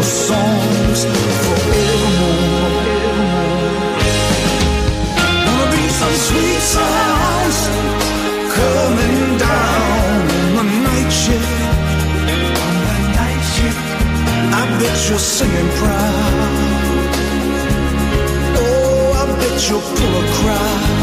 songs forevermore. Gonna be some sweet sounds coming down on the night shift. On the night shift, I bet you're singing proud. Oh, I bet you'll pull a crowd.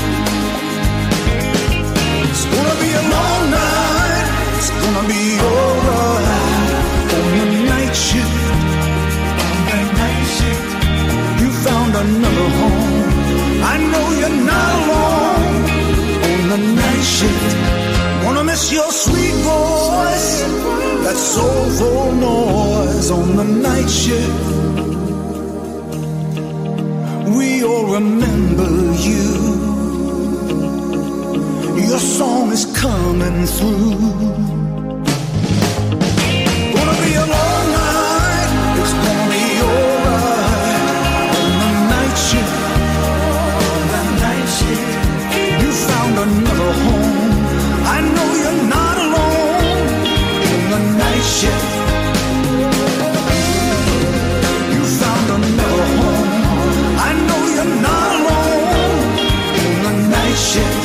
It's gonna be a long night. It's gonna be alright on the night shift. On the night shift, you found another home. I know you're not alone on the night shift. Wanna miss your sweet voice, that soulful noise on the night shift. We all remember you. Your song is coming through. Gonna be a long night. It's gonna be alright on the night shift. On the night shift, you found another home. I know you're not alone on the night shift. You found another home. I know you're not alone on the night shift.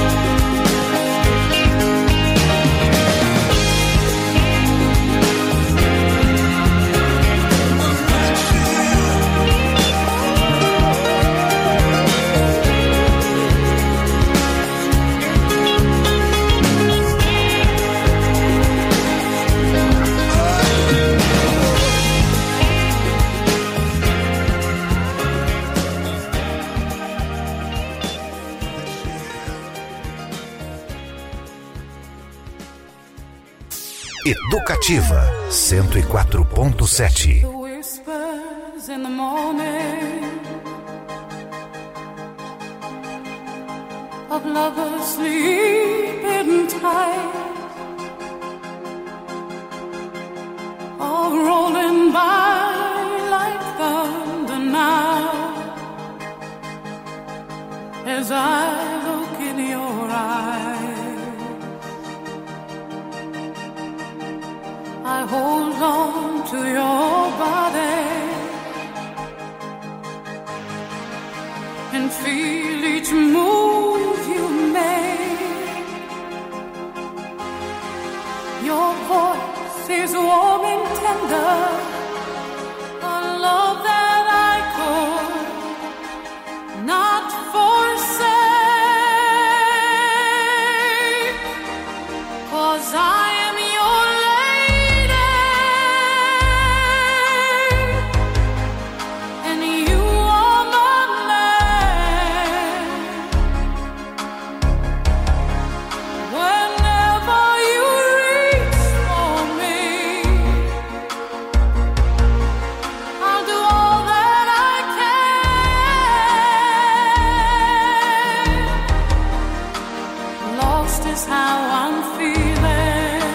Educativa 104.7. The whispers in the morning of lovers sleeping tight are rolling by like thunder now as I look in your eyes. I hold on to your body and feel each move you make. Your voice is warm and tender, a love that I could not forsake, 'cause I am your lady and you are my man. Whenever you reach for me, I'll do all that I can. Lost is how I'm feeling.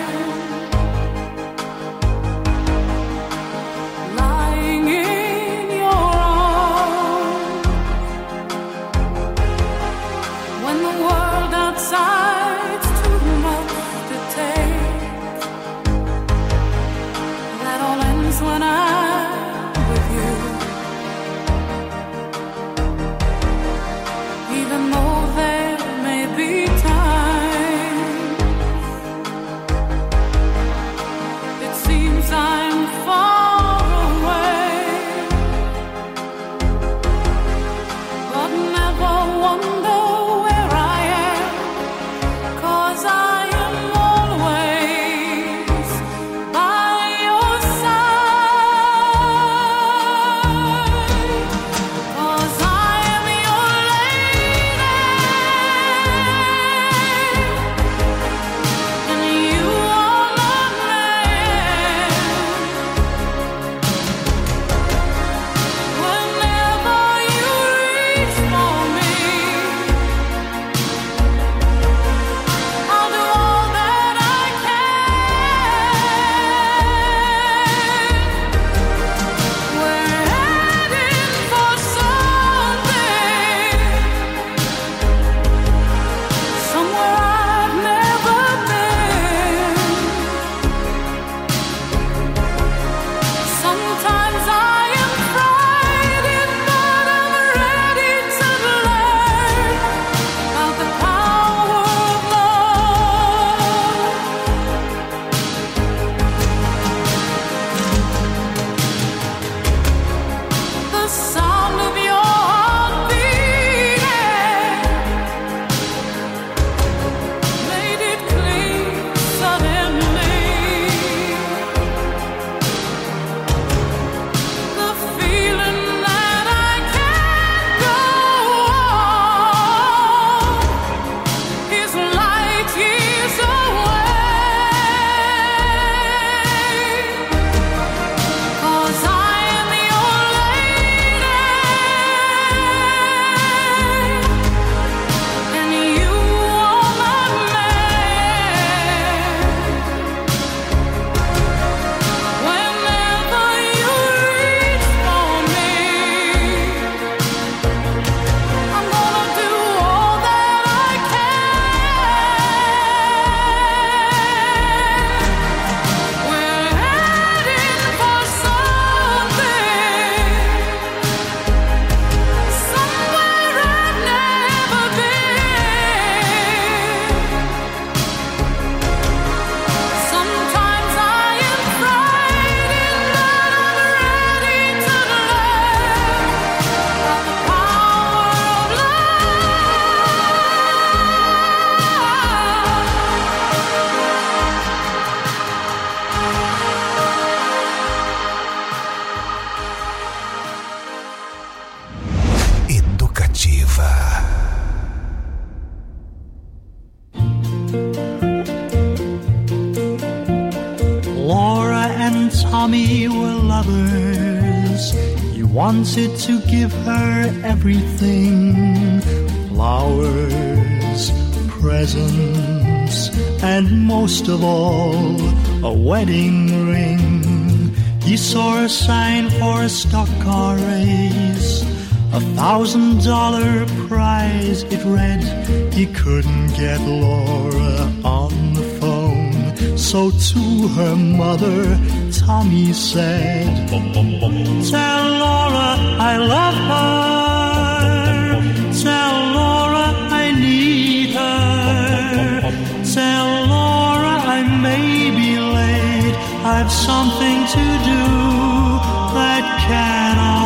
Tommy were lovers. He wanted to give her everything. Flowers, presents, and most of all, a wedding ring. He saw a sign for a stock car race, $1,000 prize, it read. He couldn't get Laura on the phone, so to her mother, Tommy said, "Tell Laura I love her. Tell Laura I need her. Tell Laura I may be late. I've something to do that cannot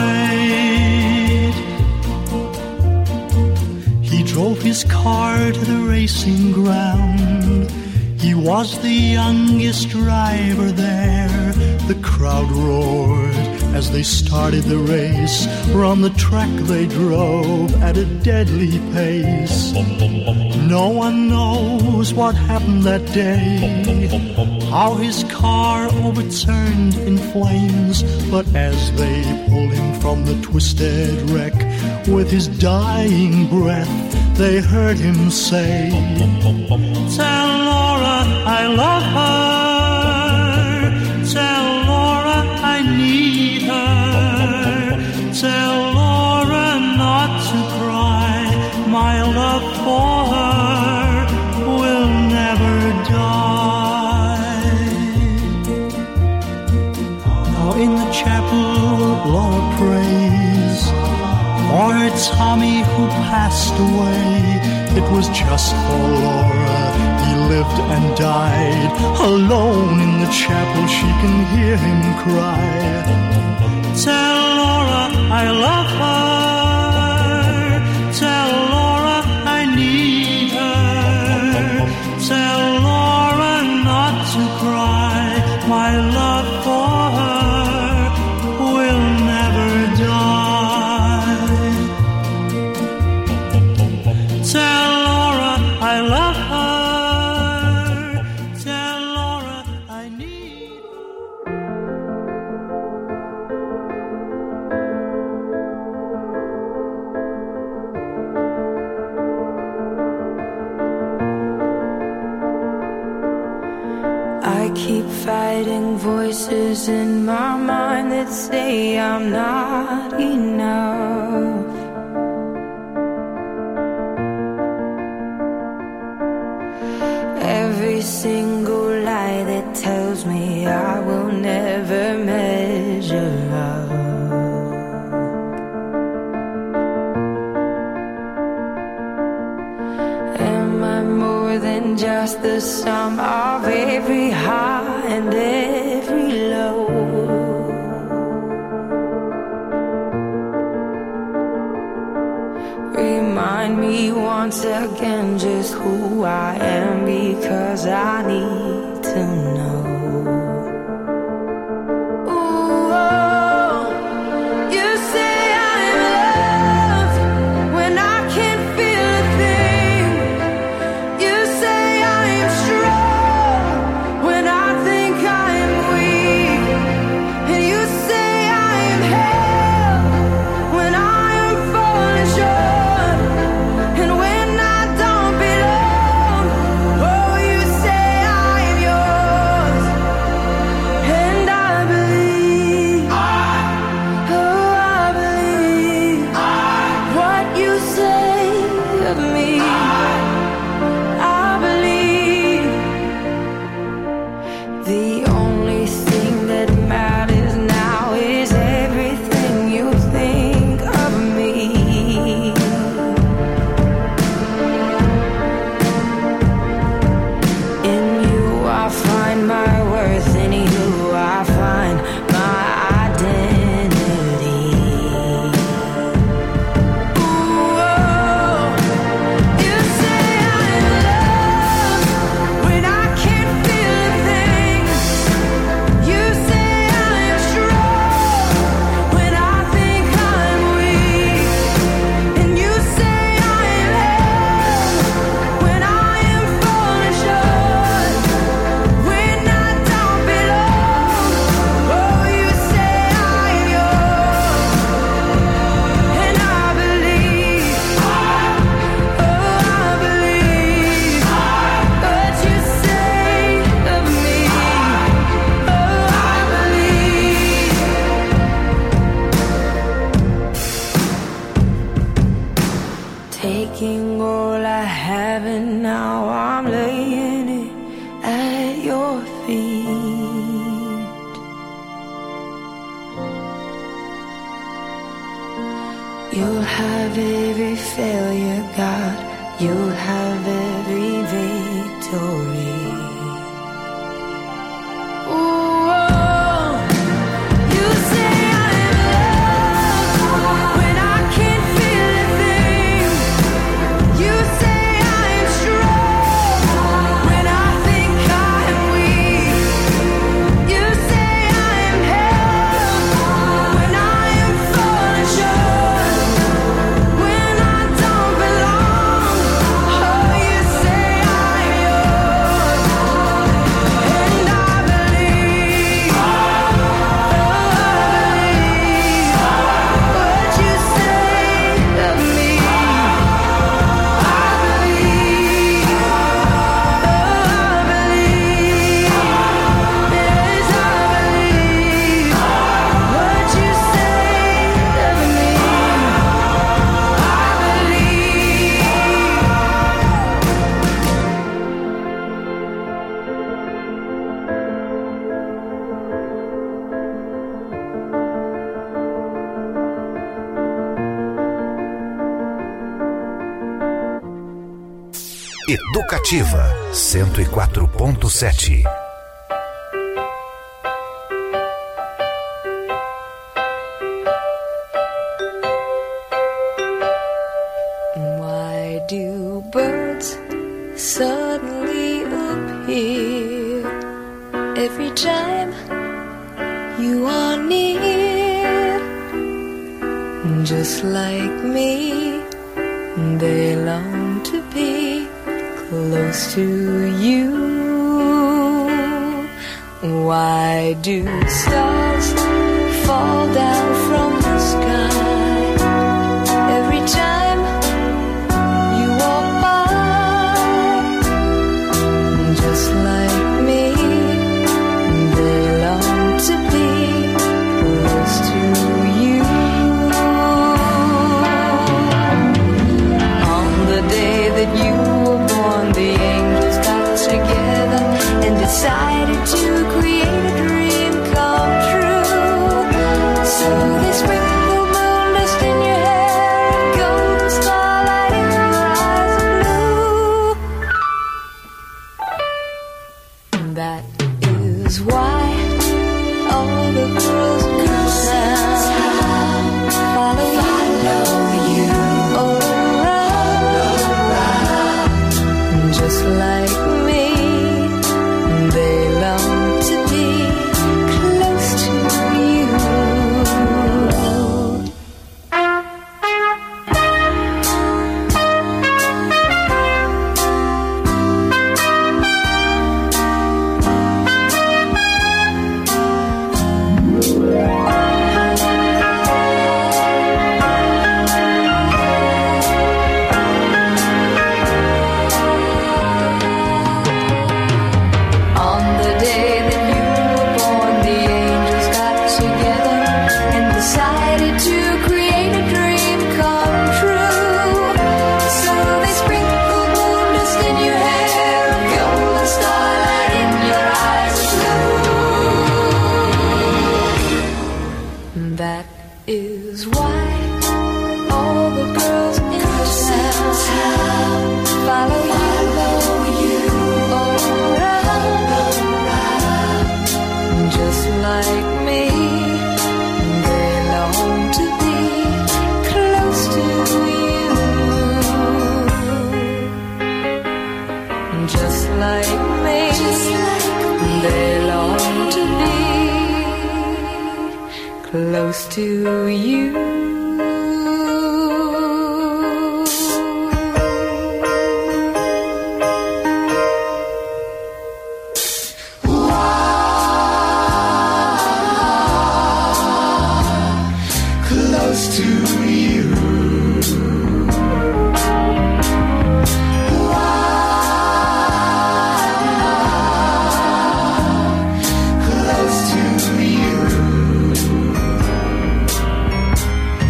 wait." He drove his car to the racing ground. He was the youngest driver there. The crowd roared as they started the race. From the track they drove at a deadly pace. No one knows what happened that day, how his car overturned in flames. But as they pulled him from the twisted wreck, with his dying breath, they heard him say, "Tell Laura I love her. Tell Laura I need her. Tell Laura not to cry. My love for her will never die." Now in the chapel, Laura prays for her Tommy who passed away. It was just for Laura he lived and died. Alone in the chapel she can hear him cry, "Tell Laura I love her. Tell Laura I need her. Tell Laura not to cry. My love for her will never die. Tell Laura I love her. Tell Laura I need her." I keep fighting voices in my mind that say I'm not enough. Every single lie that tells me I will never measure up. Am I more than just the sum of every high and every low? Remind me once again just who I am, because I need to know. Oh, you say I am yours. feet. You'll have every failure, God. You'll have every victory. Educativa 104.7. Why do birds suddenly appear every time you are near? Just like me, they long to be close to you. Why do stars fall down from the sky every time you walk by? Just like me, they long to be close to you. On the day that you were born, the angels got together and decided to create a dream come true. So they sprinkled moon dust in your hair and golden starlight in your eyes of blue. That is why all the girls now follow you all around. Just like me, they long to be close to you. On the day that you were born, the angels got together and decided to create a dream come true. So they sprinkled moon dust in your hair and golden starlight in your eyes of blue. That is why all the girls in town follow you all around. Just like me, they long to be close to you. Just like me, they long to be close to you. Close to you. Close to you.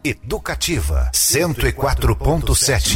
Educativa 104.7.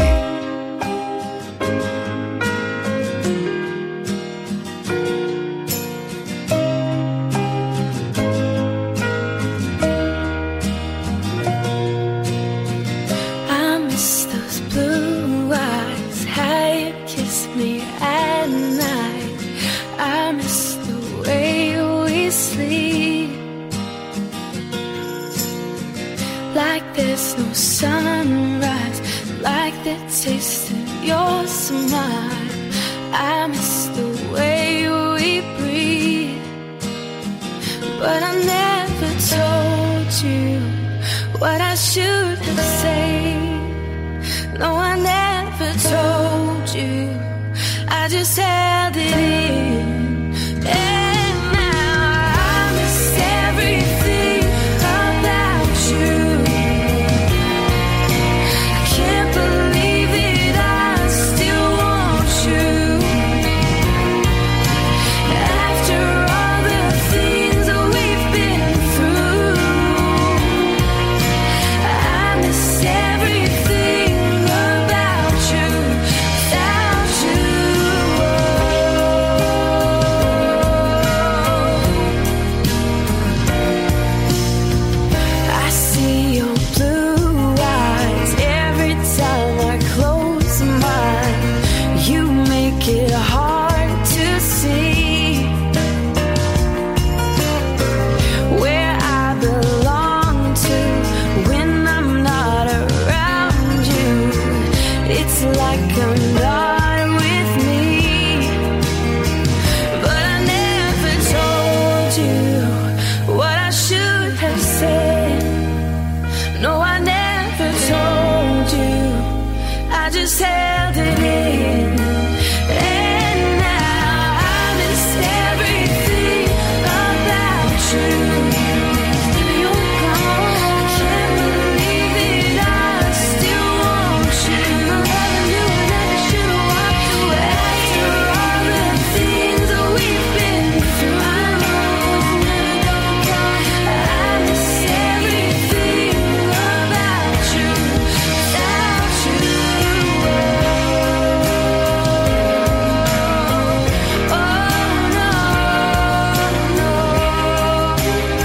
Taste of your smile. I miss the way we breathe. But I never told you what I should have said. No, I never told you. I just held it in. And now I miss everything about you. I can't believe that I still want you. After all the things that we've been through, I miss everything about you without you. I see your blue eyes every time I close mine. You make it hard to see where I belong to when I'm not around you. It's like I'm not with me. But I never told you what I should have said. No, I never told you. I just held it in. And now I miss everything about you. You're gone. I can't believe that I still want you. Loving you and I should have walked away. After all the things that we've been through, I miss everything about you without you. Oh no, no.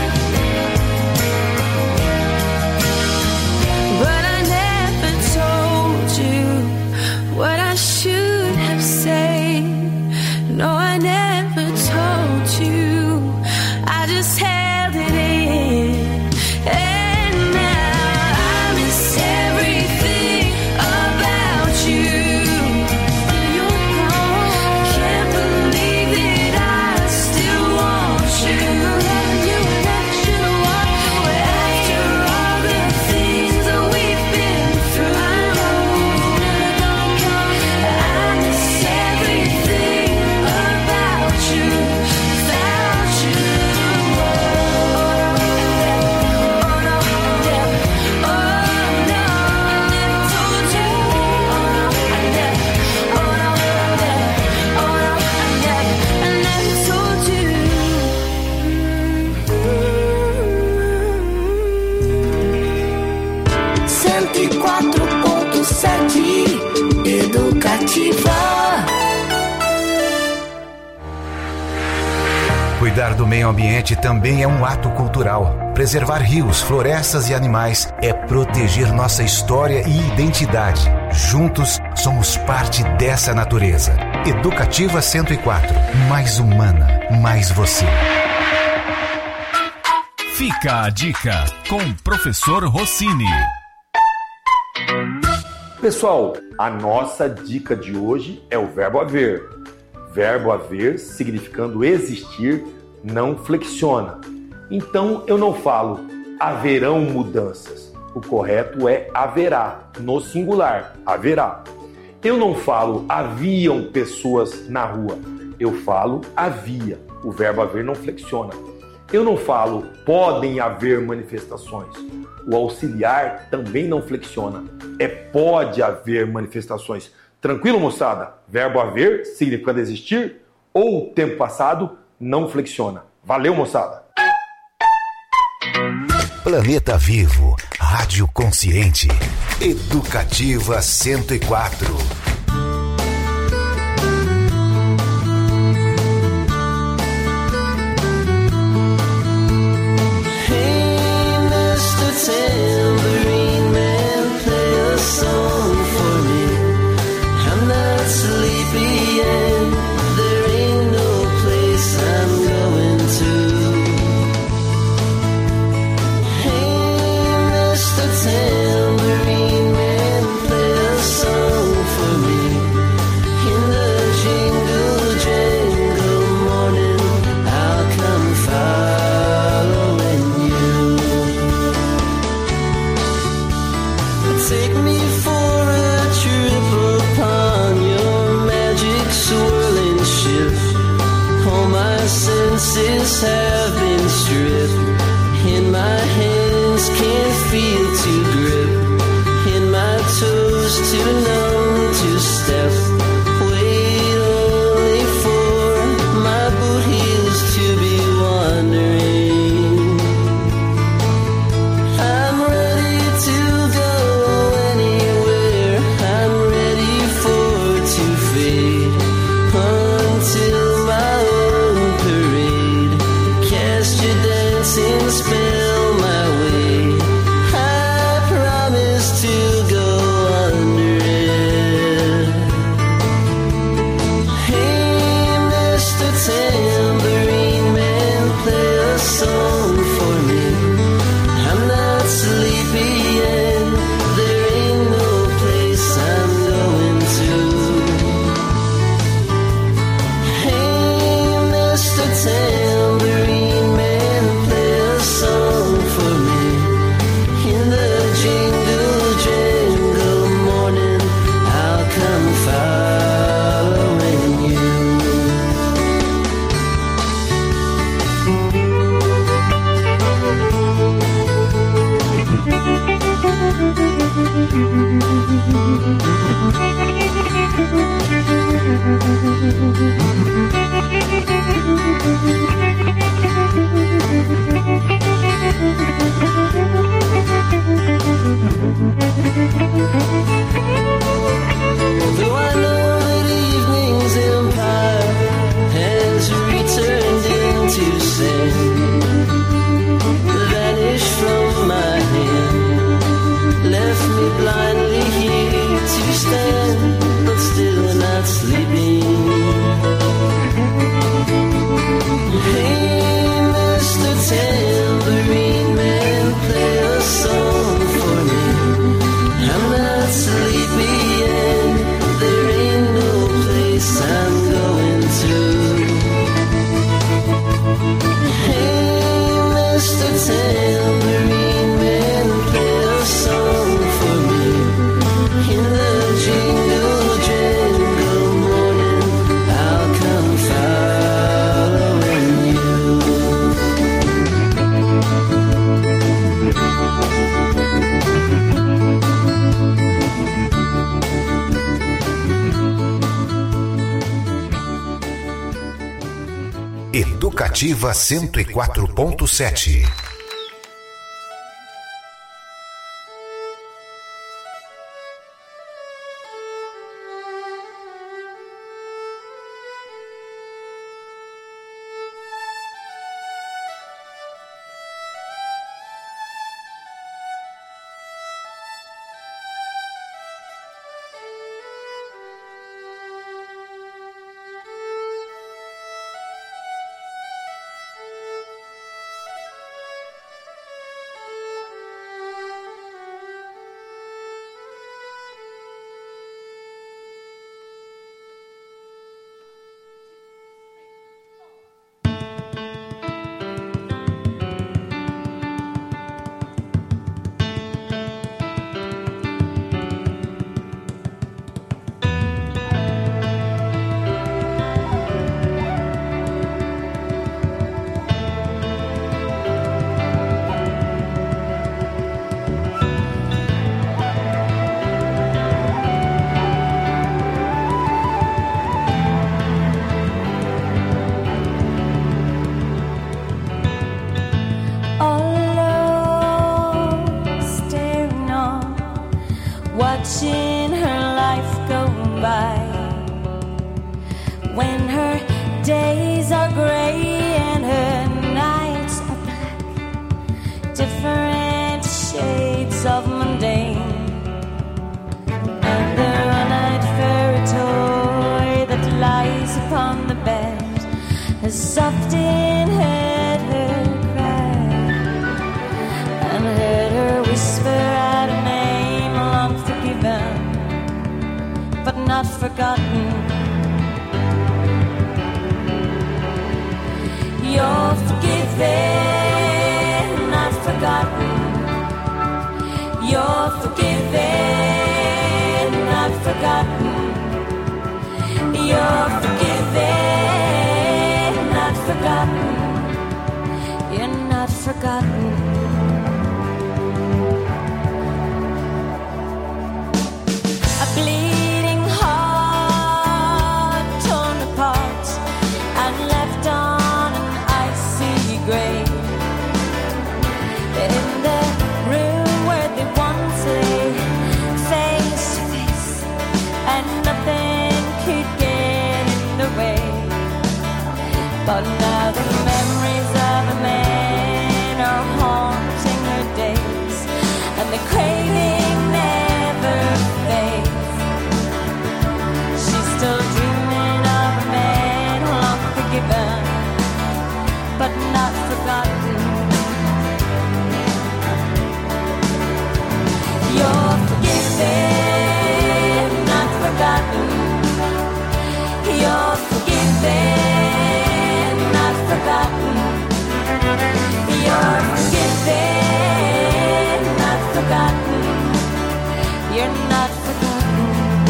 But I never told you what I should have said. No, I never told you. I just held it in. And now I miss everything about you. You're gone. Can't believe that I still want you. Loving you and I should have walked away. After all the things that we've been through, I miss everything about you without you. Oh no, oh no, I never told you. Oh no, I never told you. 104.7 Educativa. Cuidar do meio ambiente também é um ato cultural. Preservar rios, florestas e animais é proteger nossa história e identidade. Juntos, somos parte dessa natureza. Educativa 104. Mais humana, mais você. Fica a dica com o professor Rossini. Pessoal, a nossa dica de hoje é o verbo haver. Verbo haver, significando existir, não flexiona. Então eu não falo haverão mudanças. O correto é haverá, no singular, haverá. Eu não falo haviam pessoas na rua. Eu falo havia. O verbo haver não flexiona. Eu não falo podem haver manifestações. O auxiliar também não flexiona. É pode haver manifestações. Tranquilo, moçada? Verbo haver, significando existir, ou tempo passado, não flexiona. Valeu, moçada! Planeta Vivo, Rádio Consciente, Educativa 104. Tambourine man, play a song for me. I'm not sleepy and there ain't no place I'm going to. Hey, Mr. Tambourine man, play a song for me. In the jingle jangle morning, I'll come following you. Take me for a trip upon your magic swirling ship. All my senses have been stripped. In my hands can't feel to grip. In my toes too numb to step. Wait only for my boot heels to be wandering. I'm ready to go anywhere. I'm ready for to fade until my own parade. Cast your dancing spell my way. I promise to go under it. Hey, Mr. Tambourine man, play a song for me. I'm not sleepy and there ain't no place I'm going to. Hey, Mr. Tambourine man, play a song for me. In the jingle jangle morning, I'll come following you. Though I know that evening's empire has returned into sand, vanished from my hand, left me blindly here to stand, but still not sleeping. Hey, Mr. Tambourine man, play a song for me. I'm not sleepy and there ain't no place I'm going to. Hey, Mr. Tambourine man, play a song for me. In the jingle jangle morning, I'll come following you. Educativa 104.7. days are gray and her nights are black, different shades of mundane. And the one-eyed fairy toy that lies upon the bed has often heard her cry and heard her whisper out a name long forgiven but not forgotten. You're forgiven, not forgotten. You're forgiven, not forgotten. You're forgiven, not forgotten. You're not forgotten. A bleeding heart torn apart and left on an icy grave. In the room where they once lay face to face and nothing could get in the way. But now the memories of a man are haunting her days and the craving never fades. She's still dreaming of a man long forgiven but not forgotten. You're forgiven, not forgotten. You're forgiven, not forgotten. You're forgiven, not forgotten. You're not forgotten.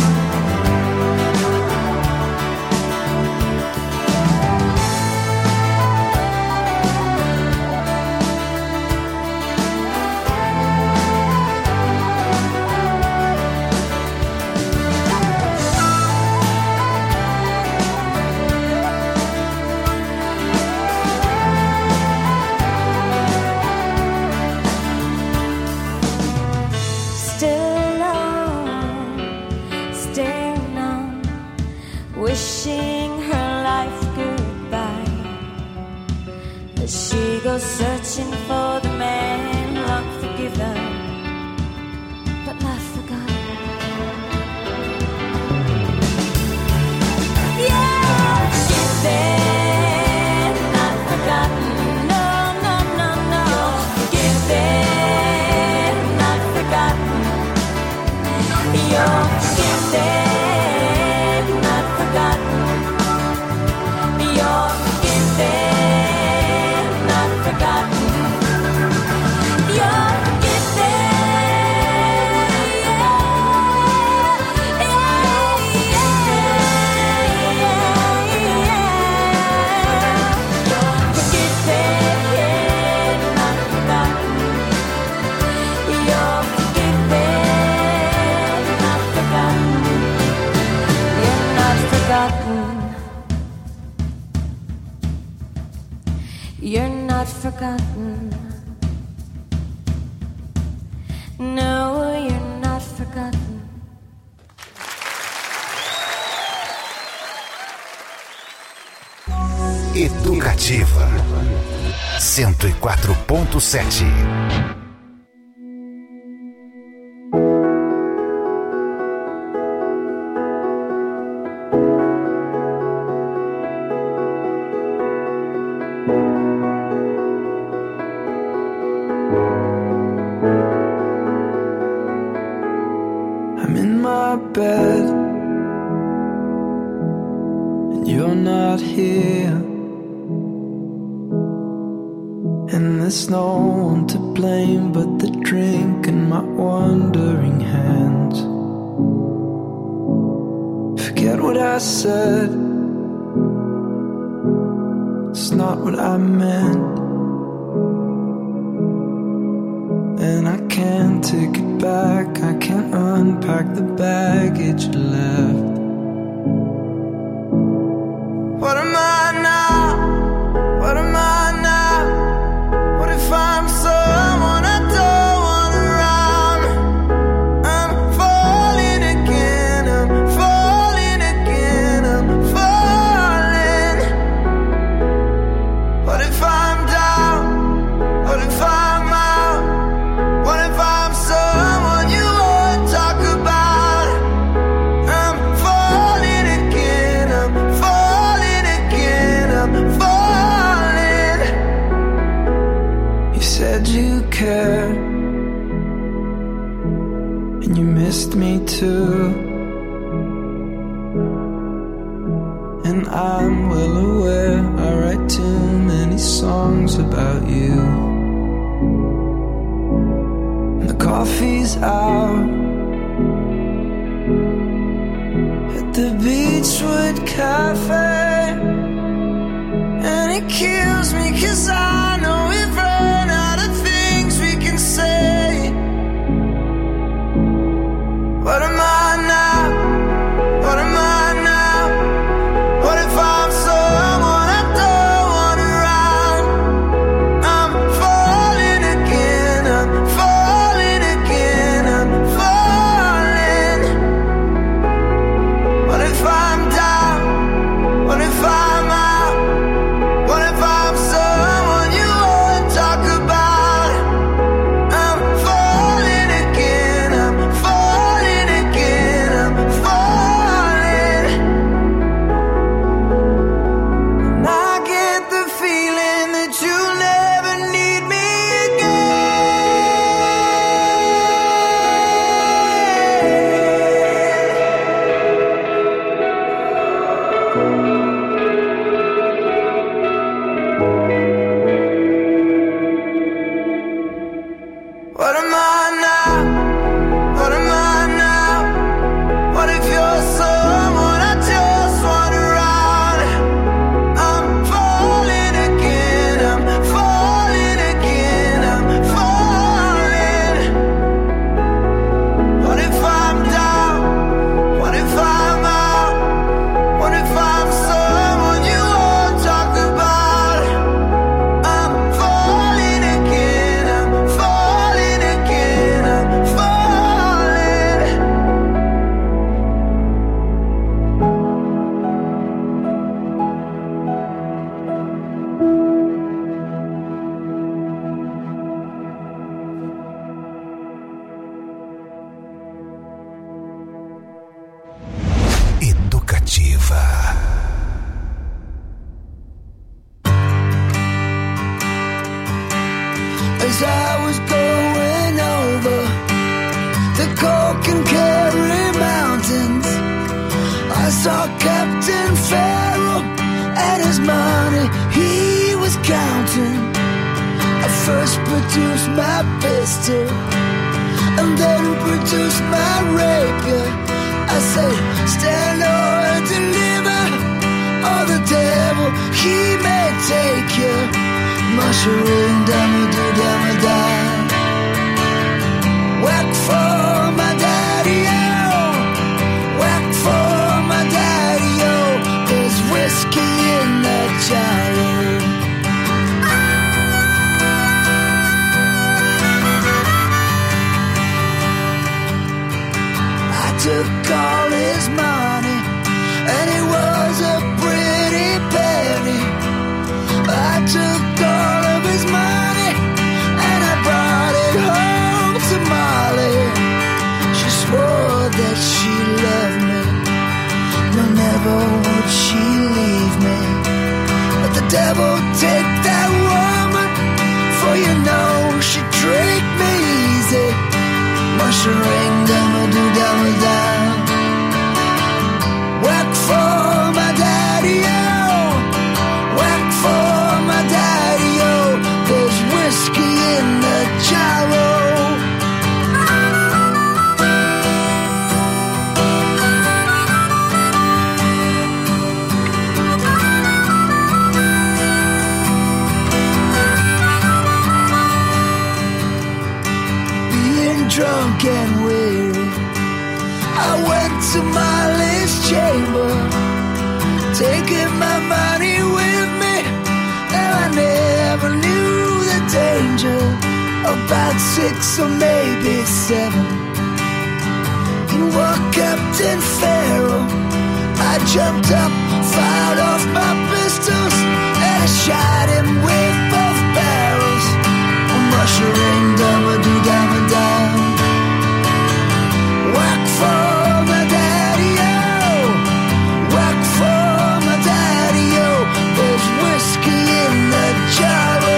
Wishing her life goodbye as she goes searching for the man long forgiven but not forgotten. Yeah, forgiven, not forgotten. No, no, no, no. Forgiven, not forgotten. You're forgiven. You're forgiven, not forgotten. You're You're not forgotten. No, you're not forgotten. Educativa 104.7. I'm in my bed and you're not here, and there's no one to blame but the drink and my wandering hands. Forget what I said, it's not what I meant, and I can't take it back. I can't unpack the baggage you left. What am I now? What am I now? What if I'm someone I don't want around? I'm falling again, I'm falling again, I'm falling. kissed me too. And I'm well aware I write too many songs about you. And the coffee's out at the Beachwood Cafe, and it kills me 'cause I know we've run out of things we can say. What am I now? What am I now? What if I'm someone I don't want around? I'm falling again, I'm falling again, I'm falling. What if I'm down? What if I'm out? What if I'm someone you won't talk about? I'm falling again, I'm falling again, I'm falling. And I get the feeling that you'll never need me What am I now? What am I now? What if you're someone I just want around? I'm falling again, I'm falling again, I'm falling. What if I'm down? What if I'm out? What if I'm someone you won't talk about? I'm falling again, I'm falling again, I'm falling. Educativa. As I was going over the Cork and Kerry mountains, I saw Captain Farrell and his money he was counting. I first produced my pistol and then produced my rapier. I said, stand or deliver, or the devil, he may take you. Mushroom, dama-do-dama-da. Whack for my daddy-o, whack for my daddy-o. There's whiskey in that gyro. I took all his money, and it was a pretty penny. I took all of his money, and I brought it home to Molly. She swore that she loved me, no, never would she leave me. But the devil take that woman, for you know she tricked me easy. Mushroom, dama-do-dama-da. Whack for my daddy-o, whack for my daddy-o. There's whiskey in the gyro. Being drunk and weary, I went to Molly's chamber, taking my money with me, and I never knew the danger. About 6 or maybe 7, in walked Captain Farrell. I jumped up, fired off my pistols, and I shot him with both barrels. Mushroom, dama-do-dama-da. Whack for my daddy-o, whack for my daddy-o. There's whiskey in the gyro.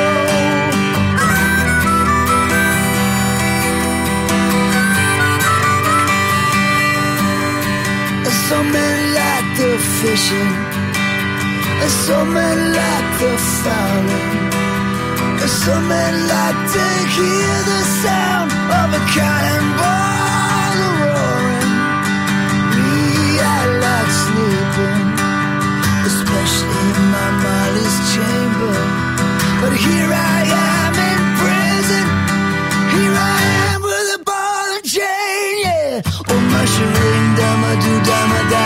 crashing. Some men like the fouling. Some men like to hear the sound of a cannonball roaring. Me, I like sleeping, especially in my Molly's chamber. But here I am in prison. Here I am with a ball and chain, yeah. Oh, mushroom, dama-do-dama-da.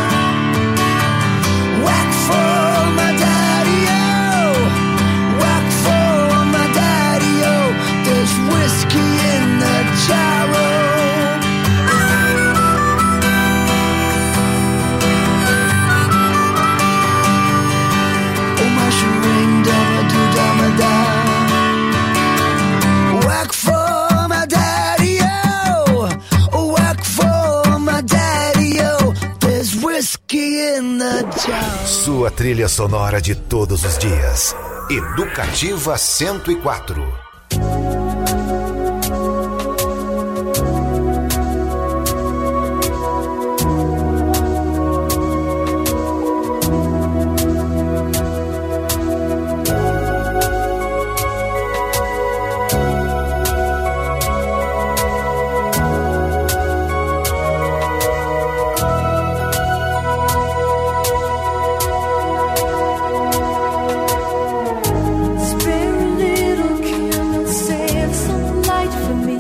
Whack for my daddy-o. Whack for my daddy-o. There's whiskey in the jarro. Oh, mushroom, dama-do-dama-da. Whack for my daddy-o. Whack for my daddy-o. There's whiskey in the jarro. Sua trilha sonora de todos os dias. Educativa 104. Spare a little candle, save some light for me.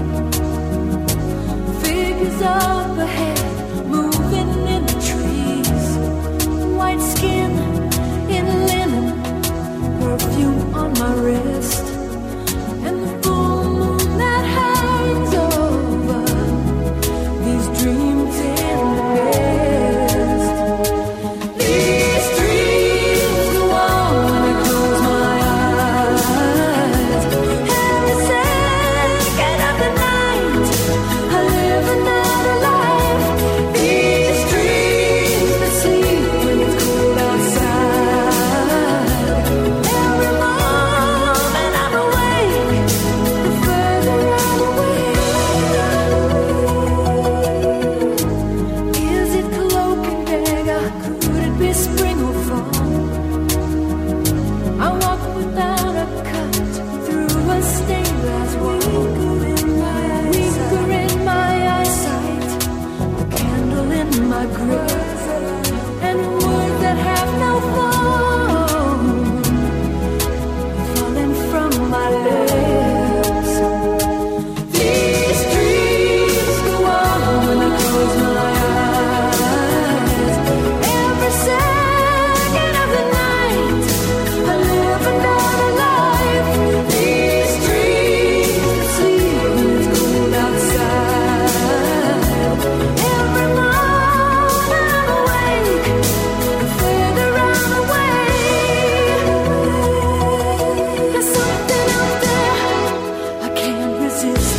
Figures up ahead, moving in the trees. White skin in linen, perfume on my wrist, and the full moon that hangs over these dreams in the mist. These dreams go on when I close my eyes. Every second of the night, I live another life. These dreams that sleep when it's cold outside. Every moment I'm awake, the further I'm away. Is it cloak and dagger? Could it be spring or fall? I walk without a cut through a stained glass wall. Weaker in my eyesight, a candle in my grip, and words that have no form falling from my lips. These dreams go on when I close my eyes. Every second of the night, I live another life. These dreams sleep when it's cold outside. Every moment I'm awake, the further I'm away. There's something out there I can't resist.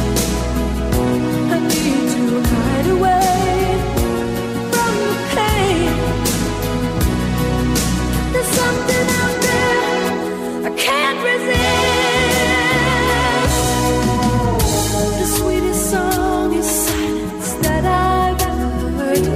I need to hide away from the pain. There's something out there I can't resist. The sweetest song is silence that I've ever heard.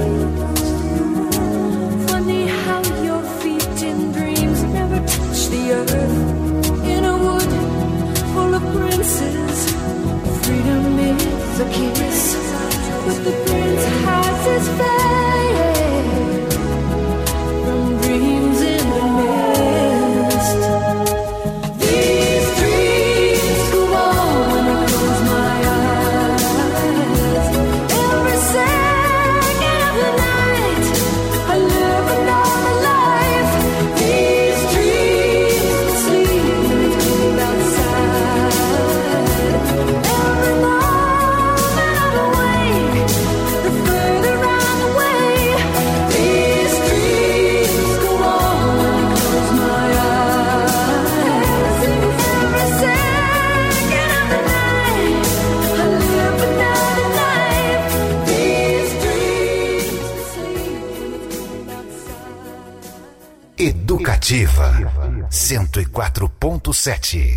Funny how your feet in dreams never touch the earth. In a wood full of princes, freedom is a kiss, but the prince hides his face from dreams in the mist. These dreams go on when I close my eyes. Every second of the night, I live another life. These dreams sleep when it's cold outside. Every moment I'm awake, the further I'm away. These dreams go on when I close my eyes. Every second of the night, I live another life. These dreams sleep when it's cold outside. Educativa 104.7.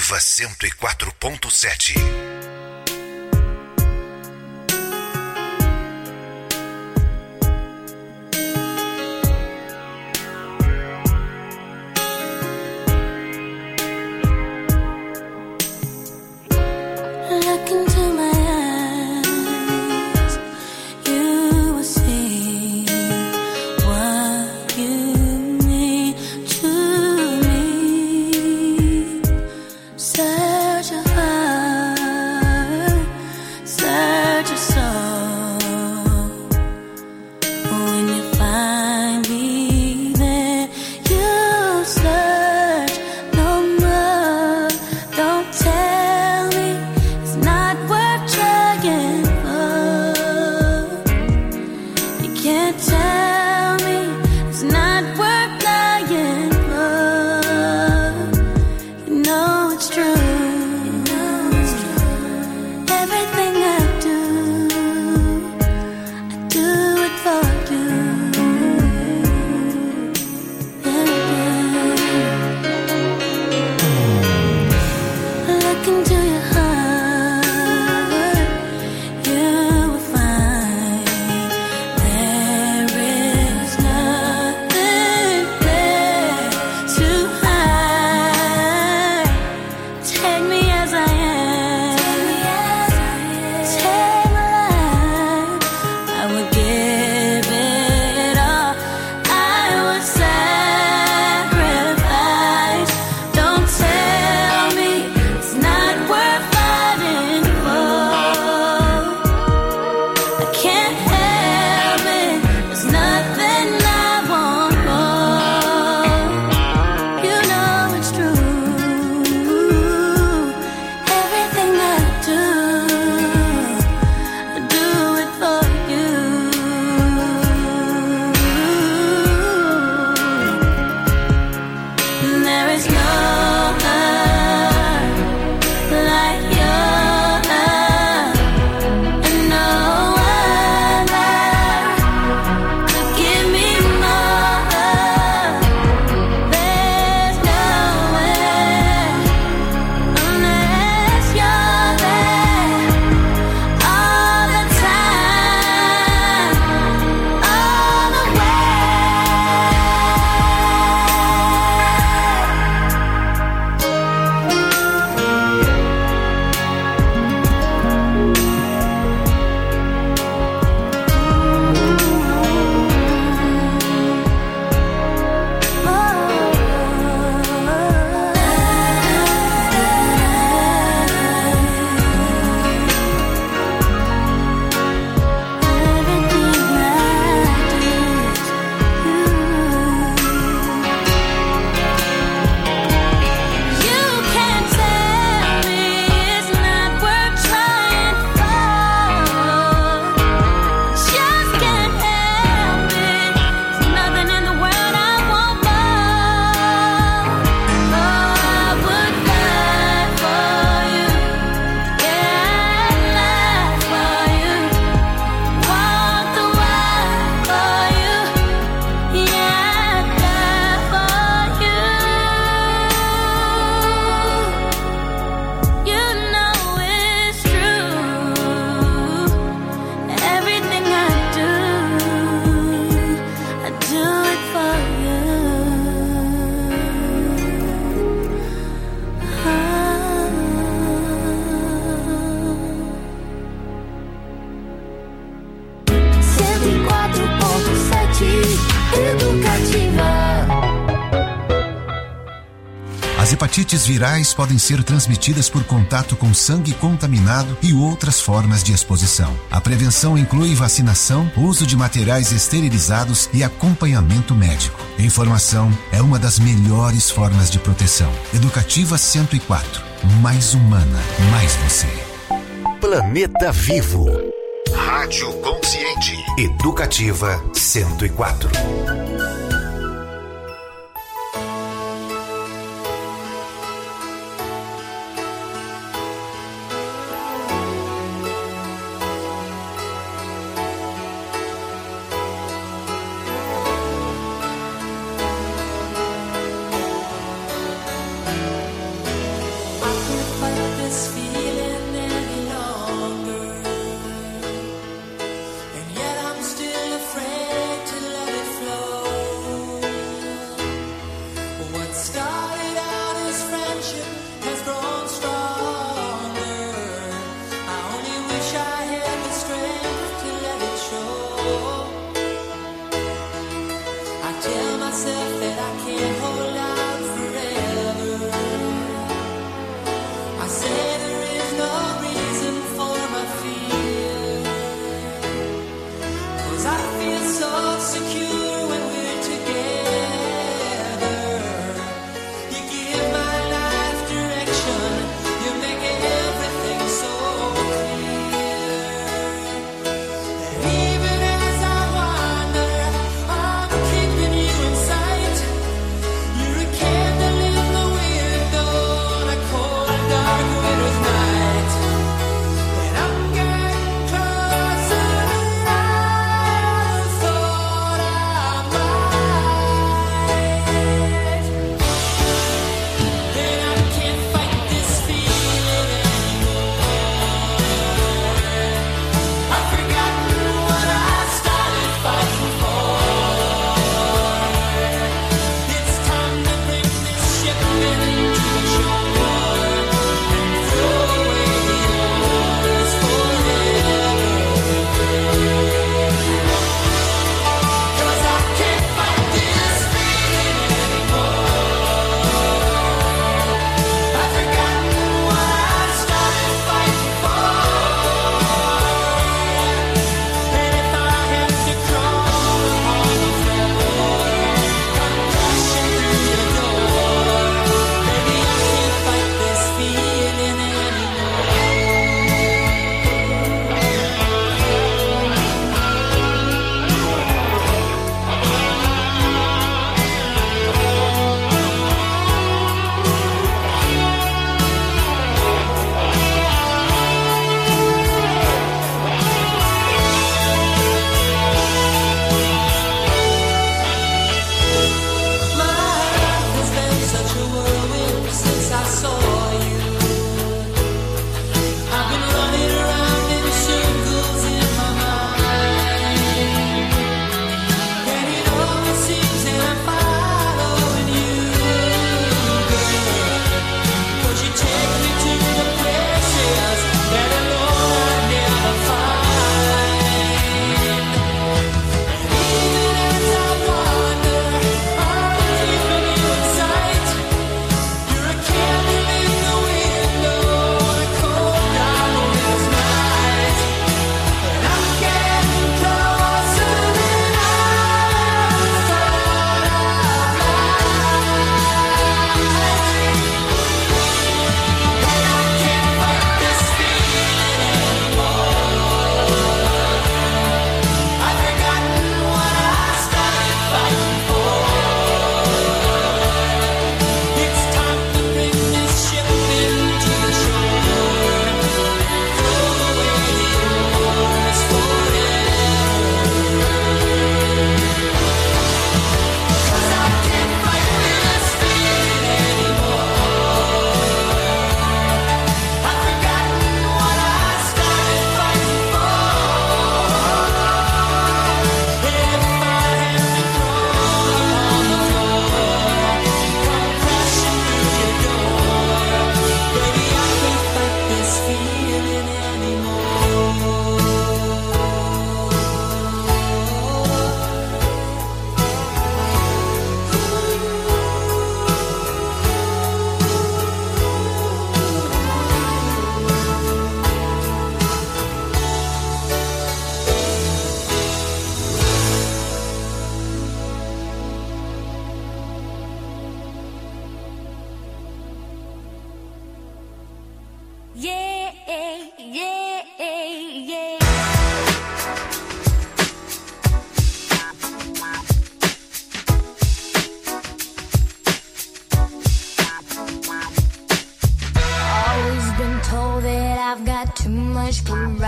Educativa 104.7. Look into my eyes, you will see what you mean to me. Search your heart, search your soul. When you find me there, you search no more. Don't tell me it's not worth trying for. You can't tell me it's not worth dying for. You know it's true. Everything I do it for you. Look into your heart, you will find there is nothing there to hide. Take me as I am, take my life. I would give it all, I would sacrifice. Don't tell me it's not worth fighting for. I can't help it, there's nothing I want more. You know it's true. Everything I do it for you. There is no love like your love, and no other could give me more. There's nowhere unless you're there all the time, all the way. You can't tell me it's not worth trying for. Just can't help it. There's nothing in the world I want more. Oh, I would die for you. Yeah, I'd lie for you. Walk the world for you. Yeah, I'd die for you. You know it's true. Everything I do it for you. Educativa. As hepatites virais podem ser transmitidas por contato com sangue contaminado e outras formas de exposição. A prevenção inclui vacinação, uso de materiais esterilizados e acompanhamento médico. Informação é uma das melhores formas de proteção. Educativa 104. Mais humana, mais você. Planeta Vivo. Rádio Consciente. Educativa 104. myself that I can't hold out forever. I say there is no reason for my fear, 'cause I feel so secure when we're together. You give my life direction, you make everything so clear. And even as I wander, I'm keeping you in sight. You're a candle in the window on a cold, dark winter's night. And I'm getting closer than I ever thought I might. Then I can't fight this feeling anymore. I've forgotten what I started fighting for. It's time to bring this ship into the shore and throw away the oars forever. 'Cause I can't fight this feeling anymore. I've forgotten what I started fighting for. And if I have to crawl on the floor, come crashing through your door, baby, I can't fight this feeling anymore. My life has been such a whirlwind since I saw you. I've been running around in circles in my mind, and it always seems that I'm following you, girl. 'Cause you take me to the places that alone I'd never find. And even as I wander, I'm keeping you in sight. You're a candle in the window on a cold, dark winter's night. And I'm getting closer than I ever thought I might. And I can't fight this feeling anymore. I've forgotten what I started fighting for. It's time to bring this ship into the shore and throw away the oars forever. 'Cause I can't fight this feeling anymore. I've forgotten what I started fighting for. And if I have to crawl on the floor, come crashing through your door, baby, I can't fight this feeling anymore. Yeah, yeah, yeah. Always been told that I've got too much charisma.